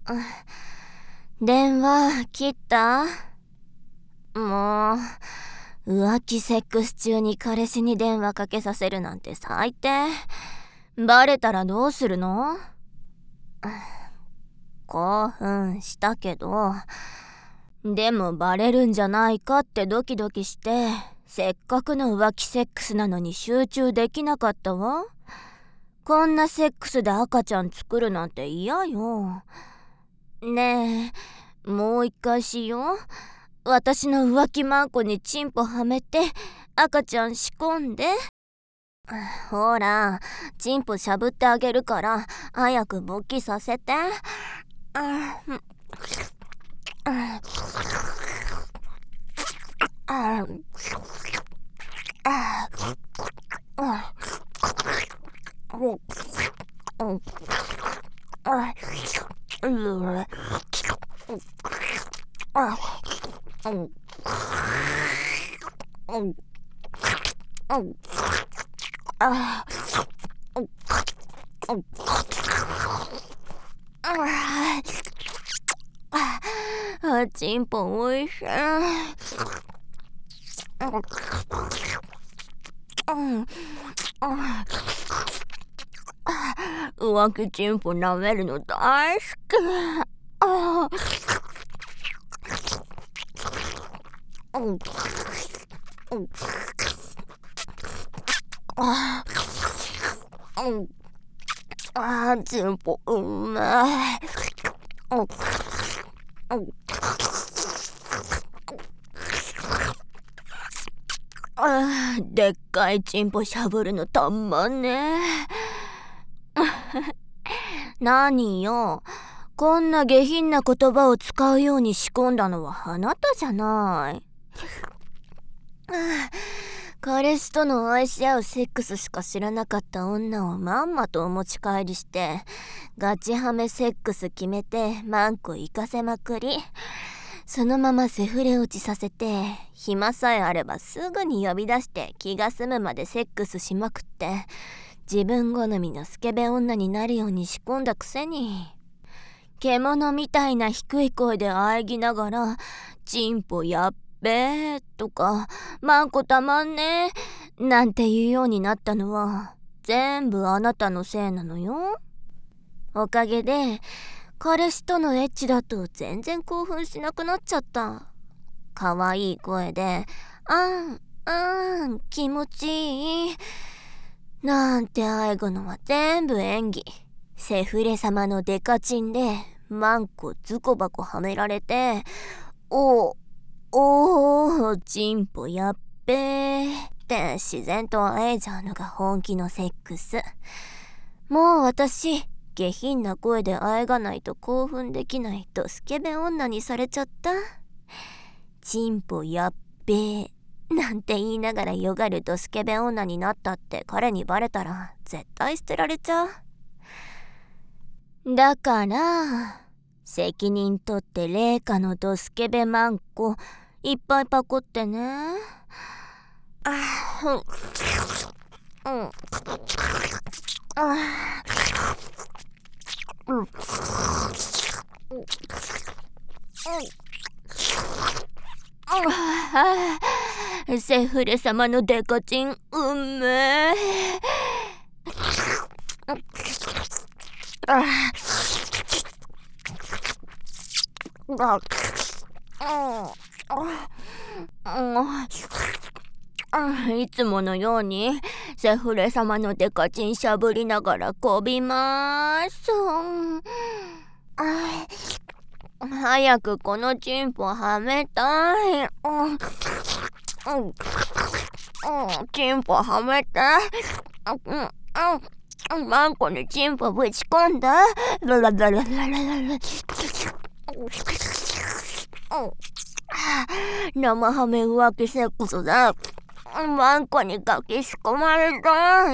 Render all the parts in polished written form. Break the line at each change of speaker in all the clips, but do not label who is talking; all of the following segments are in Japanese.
電話切った？もう浮気セックス中に彼氏に電話かけさせるなんて最低。バレたらどうするの？興奮したけど、でもバレるんじゃないかってドキドキして、せっかくの浮気セックスなのに集中できなかったわ。こんなセックスで赤ちゃん作るなんて嫌よ。ねえ、もう一回しよう。私の浮気マンコにチンポはめて赤ちゃん仕込んで。ほら、チンポしゃぶってあげるから早く勃起させて。チンポおいしい。浮気チンポ舐めるの大好き。チンポうめえ。でっかいチンポしゃぶるのたんまんねえ。何よ、こんな下品な言葉を使うように仕込んだのはあなたじゃない。彼氏との愛し合うセックスしか知らなかった女をまんまとお持ち帰りして、ガチハメセックス決めてマンコ行かせまくり、そのままセフレ落ちさせて、暇さえあればすぐに呼び出して気が済むまでセックスしまくって、自分好みのスケベ女になるように仕込んだくせに、獣みたいな低い声で喘ぎながらチンポやっべーとかマンコたまんねーなんて言うようになったのは全部あなたのせいなのよ。おかげで彼氏とのエッチだと全然興奮しなくなっちゃった。かわいい声で気持ちいいなんて喘ぐのは全部演技。セフレ様のデカチンでマンコズコバコはめられて、チンポやっべーって自然と会えちゃうのが本気のセックス。もう私、下品な声であえがないと興奮できないドスケベ女にされちゃった。チンポやっべーなんて言いながらよがるドスケベ女になったって彼にバレたら絶対捨てられちゃう。だから責任取ってレイカのドスケベマンコいっぱいパコってね。セフレ様のデカチンうめえ。いつものようにセフレ様のデカチンしゃぶりながらこびます。早くこのチンポはめたい。チンポはめて。マンコにチンポぶち込んだ。生ハメ浮気セックスだ。マンコにガキ仕込まれた。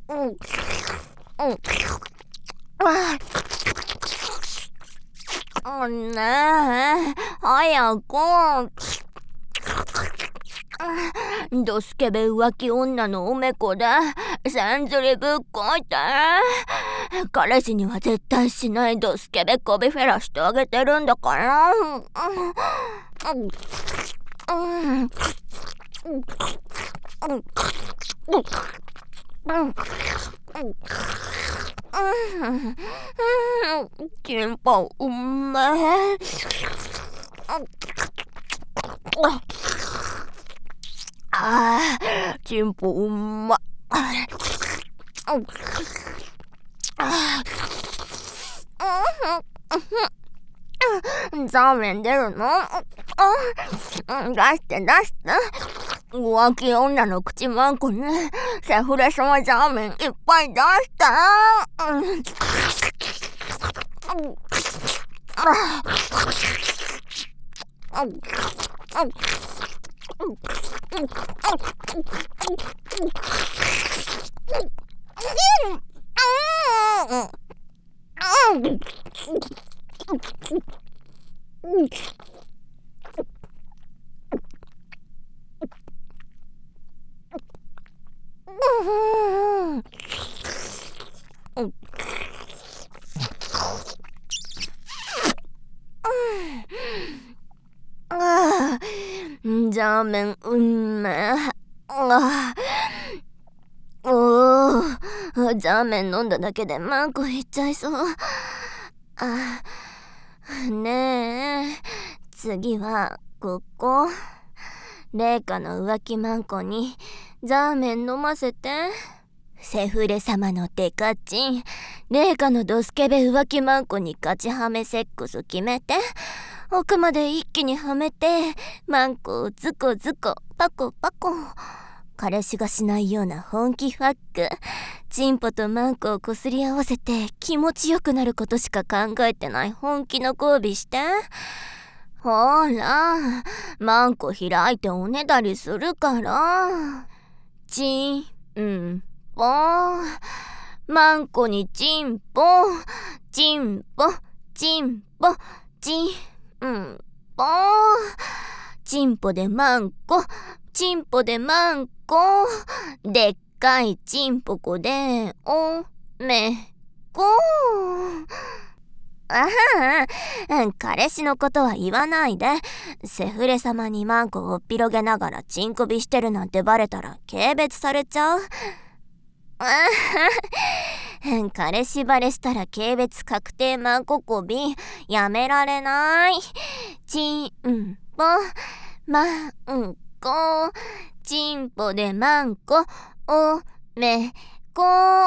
ねえ、早く。ドスケベ浮気女のおめこでせんずりぶっこいて。彼氏には絶対しないドスケベこびフェラしてあげてるんだから。チンポうめえ。チンポうまっ。ザーメン出るの？出して出して。浮気女の口マンコにセフレ様ザーメンいっぱい出して。ザーメンうんめえ。ザーメン飲んだだけでマンコいっちゃいそう。ねえ、次はここ。レイカの浮気マンコにザーメン飲ませて。セフレ様のデカチン、レイカのドスケベ浮気マンコにガチハメセックス決めて、奥まで一気にはめて、マンコをズコズコパコパコ。彼氏がしないような本気ファック。チンポとマンコをこすり合わせて気持ちよくなることしか考えてない本気の交尾して。ほら、マンコ開いておねだりするから。チンポ、マンコにチンポ、チンポ、チンポ、チンポ、チンポでマンコ、チンポでマンコ、でっかいチンポコでおめこ。彼氏のことは言わないで。セフレ様にマンコをおっぴろげながらチンコビしてるなんてバレたら軽蔑されちゃう。彼氏バレしたら軽蔑確定マンココビやめられない。チンポマンコ、チンポでマンコおめこ。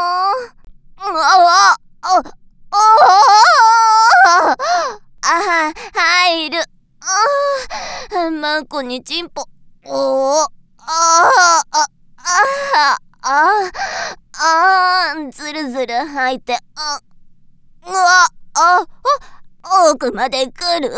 入る。マンコにチンポ。ずるずる吐いて。奥まで来る。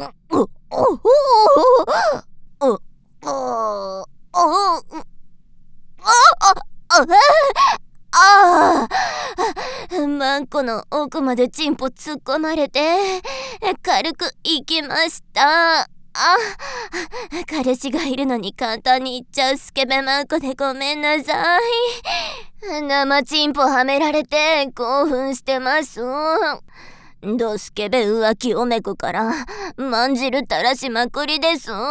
マンコの奥までチンポ突っ込まれて軽く行きました。彼氏がいるのに簡単に行っちゃうスケベマンコでごめんなさい。生チンポはめられて興奮してます。ドスケベ浮気おめこからまんじる垂らしまくりです。も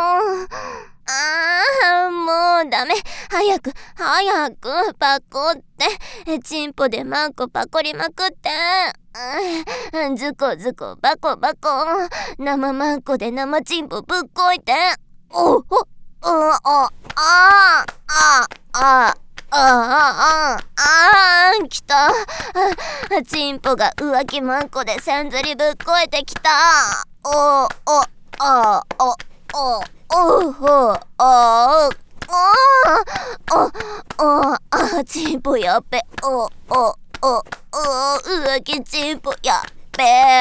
うダメ。早くパコってチンポでマンコパコりまくって。ズコズコバコバコ生マンコで生チンポぶっこいて。きた。チンポが浮気マンコでせんずりぶっこえてきた。チンポやっべ。浮気チンポやっべ。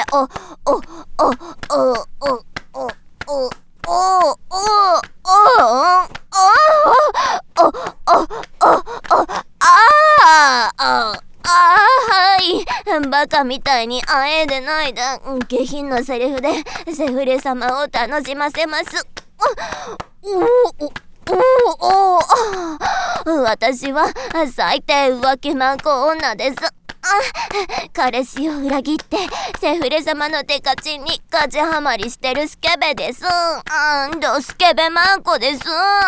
バカみたいにあえでないで下品なセリフでセフレ様を楽しませます。 おお、私は最低浮気マンコ女です。彼氏を裏切ってセフレ様のデカチンにガチハマりしてるスケベです。スケベマンコです。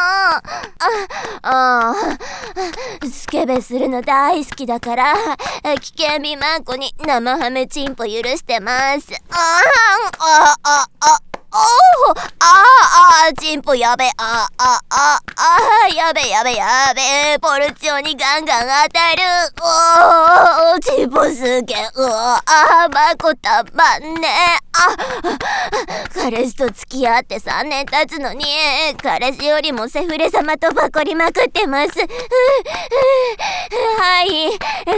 スケベするの大好きだから危険美マンコに生ハメチンポ許してます。チンポやべ、やべ、ポルチオにガンガン当たる。チンポすげえ、マコたまんね。彼氏と付き合って3年経つのに、彼氏よりもセフレ様とパコりまくってます。はい、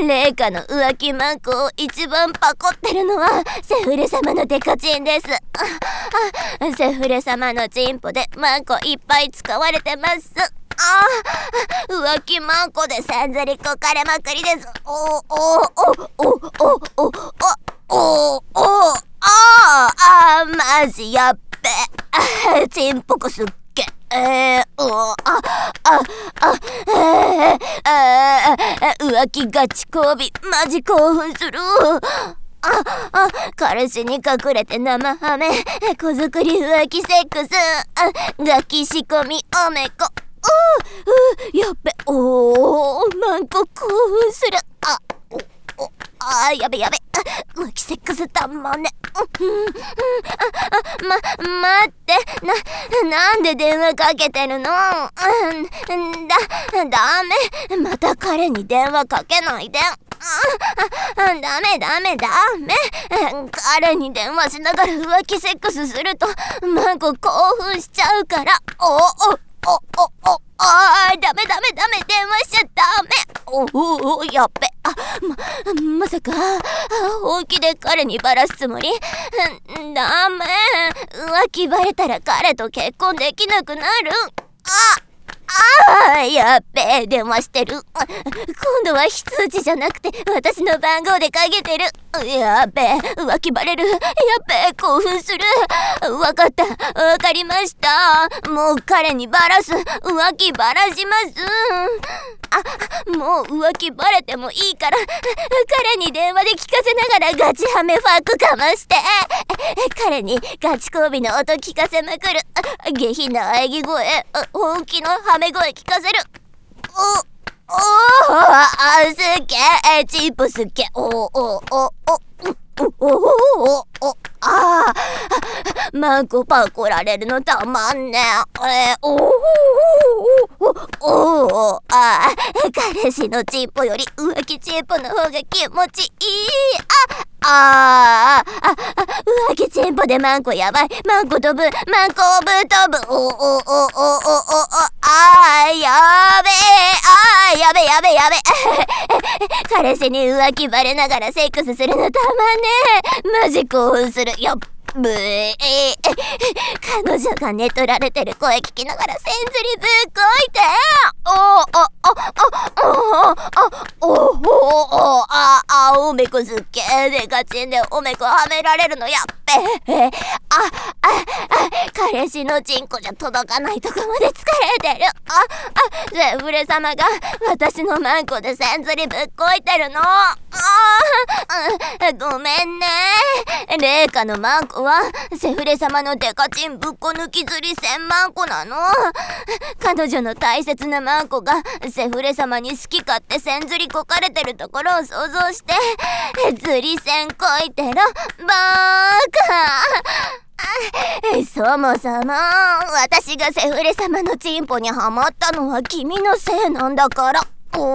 レイカの浮気マンコを一番パコってるのはセフレ様のデカチンです。セフレ様のチンポでマンコいっぱい使われてます。浮気マンコでせんずりこかれまくりです。マジやっべ。チンポコすっげ。浮気ガチ交尾マジ興奮する。彼氏に隠れて生ハメ、子作り浮気セックス、ガキ仕込みおめこ。やっべ、マンコ興奮する。やべ、浮気セックスたまんね。待って、なんで電話かけてるの？ダメ、また彼に電話かけないで。ダメ。彼に電話しながら浮気セックスするとマンコ興奮しちゃうから。ダメ、電話しちゃダメ。やっべ。まさか本気で彼にバラすつもり？ダメ、浮気バレたら彼と結婚できなくなる。やっべ、電話してる。今度は非通知じゃなくて私の番号でかけてる。やっべ、浮気バレる。やっべ、興奮する。わかった、わかりました。もう彼にバラす。浮気バラします。もう浮気バレてもいいから彼に電話で聞かせながらガチハメファックかまして、彼にガチ交尾の音聞かせまくる。下品な喘ぎ声、本気のハメ声聞かせる。すっげえ、チンポすっげえ。マンコパコられるのたまんね。彼氏のチンポより浮気チンポの方が気持ちいい。浮気チンポでマンコやばい。マンコ飛ぶ。やべ。彼氏に浮気バレながらセックスするのたまんねえ。マジ興奮する。やっべ。彼女が寝取られてる声聞きながらセンズリぶっこいて。おめこすっげえ。でガチンでおめこはめられるのやっべ。彼氏のチンコじゃ届かないとこまで疲れてる。セフレ様が私のマンコでセンズリぶっこいてるの。ごめんね。レイカのマンコはセフレ様のデカチンぶっこ抜きずり1000万個なの。彼女の大切なマンコがセフレ様に好き勝手せんずりこかれてるところを想像してずりせんこいてろバーカ。そもそも私がセフレ様のチンポにハマったのは君のせいなんだから。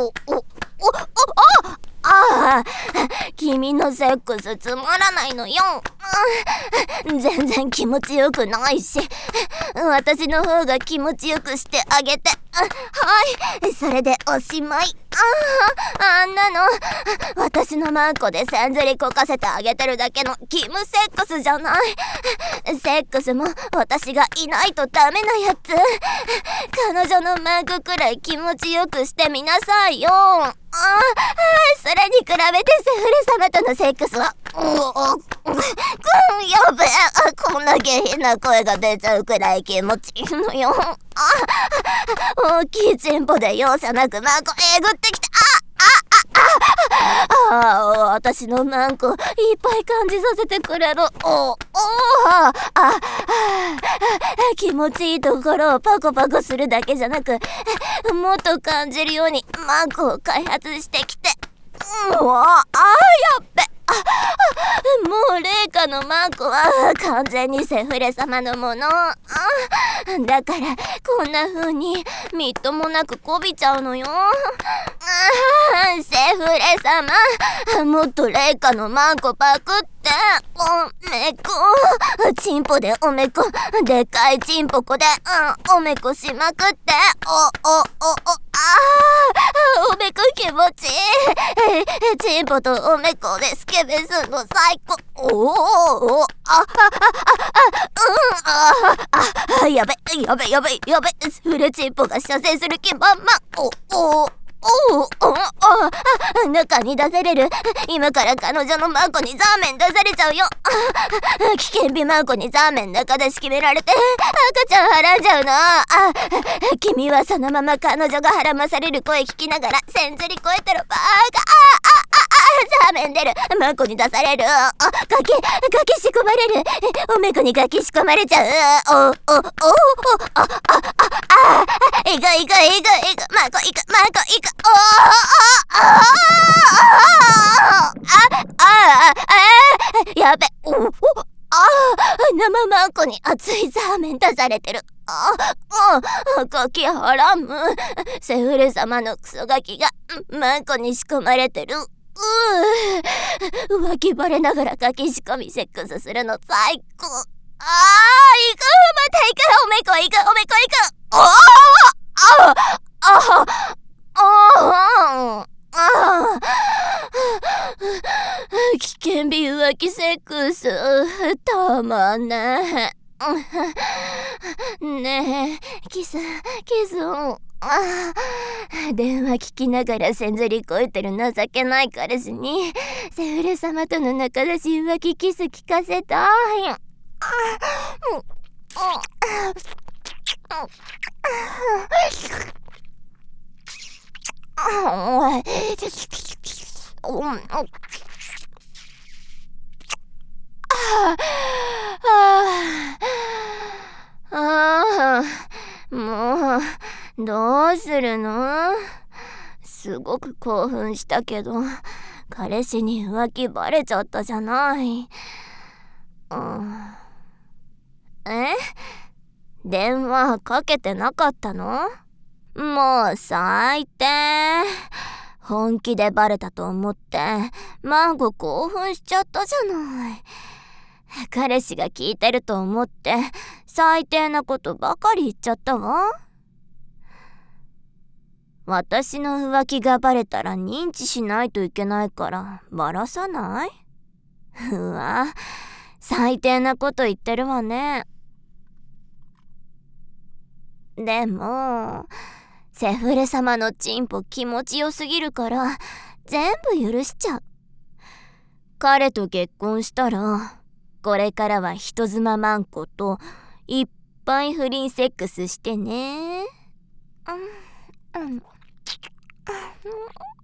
君のセックスつまらないのよ。全然気持ちよくないし、私の方が気持ちよくしてあげて。はい、それでおしまい。あんなの私のマンコでせんずりこかせてあげてるだけのキムセックスじゃない。セックスも私がいないとダメなやつ。彼女のマンコくらい気持ちよくしてみなさいよ。それに比べてセフレ様とのセックスはやべえ、 こんな下品な声が出ちゃうくらい気持ちいいのよ。大きいチンポで容赦なくマンコえぐってきて、私のマンコいっぱい感じさせてくれる。気持ちいいところをパコパコするだけじゃなく、もっと感じるようにマンコを開発してきて、やっべ。もうレイカのマンコは完全にセフレ様のもの。だからこんな風にみっともなくこびちゃうのよ。セフレ様、もっとレイカのマンコパクって。おめこ、チンポでおめこ、でっかいチンポコで、おめこしまくって。おめこ気持ちいい。チンポとおめこでスケベすんの最高。やべ、フレチンポが射精する気満々。中に出される。今から彼女のマンコにザーメン出されちゃうよ。危険日マンコにザーメン中出し決められて赤ちゃんはらんじゃうの。君はそのまま彼女がはらまされる声聞きながらせんずり超えてるバーガザーメン出る。マンコに出される。ガキ仕込まれる。おめこにガキ仕込まれちゃう。いく。マンコいく。やべ。生マンコに熱いザーメン出されてる。ガキハラム。セフレ様のクソガキがマンコに仕込まれてる。浮気バレながらガキ仕込みセックスするの最高。また行く。おめこ行く。危険日浮気セックスたまんねえ。ねえキス電話聞きながらせんずりこいてる情けない彼氏にセフレ様との仲出し浮気キス聞かせたい。もうどうするの？すごく興奮したけど彼氏に浮気バレちゃったじゃない。電話かけてなかったの？もう最低。本気でバレたと思ってマンゴ興奮しちゃったじゃない。彼氏が聞いてると思って最低なことばかり言っちゃったわ。私の浮気がバレたら認知しないといけないからバラさない？うわ、最低なこと言ってるわね。でもセフレ様のチンポ気持ちよすぎるから全部許しちゃう。彼と結婚したらこれからは人妻マンコといっぱい不倫セックスしてね。